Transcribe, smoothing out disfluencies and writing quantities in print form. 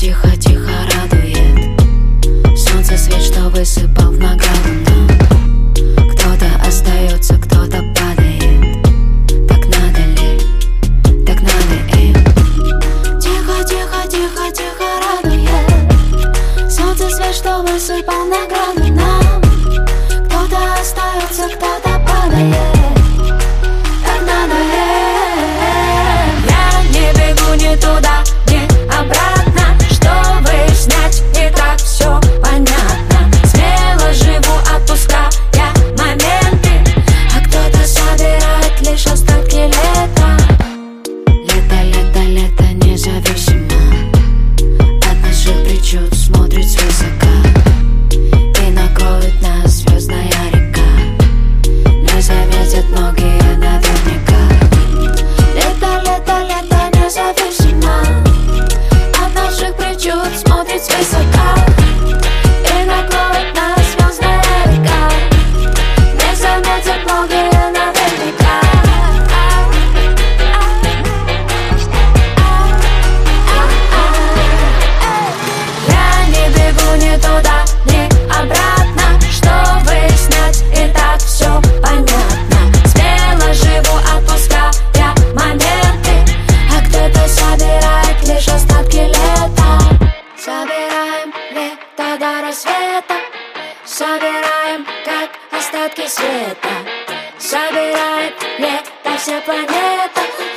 тихо-тихо радует. Солнце свет, что высыпал в награду нам. Кто-то остается, кто-то падает. Так надо ли? Так надо им. Тихо-тихо-тихо-тихо радует. Солнце свет, что высыпал в награду нам. Кто-то остается, кто-то падает. Не туда, не обратно, чтобы снять, и так все понятно. Смело живу, отпуская моменты, а кто-то собирает лишь остатки лета. Лето, лето, лето независимо от наших причуд, смотрит свысока и накроет нас звездная река. Не заметят многие наверняка. Лето, лето, лето независимо от наших причуд, смотрит свысока и накроет нас звездная река. Не заметят многие наверняка. Я не бегу ни туда, ни обратно, чтобы снять, и так все понятно. Смело живу, отпуская моменты, а кто-то собирает лишь остатки лета. Собираем лето до рассвета, собираем как остатки света. Собирает лето вся планета.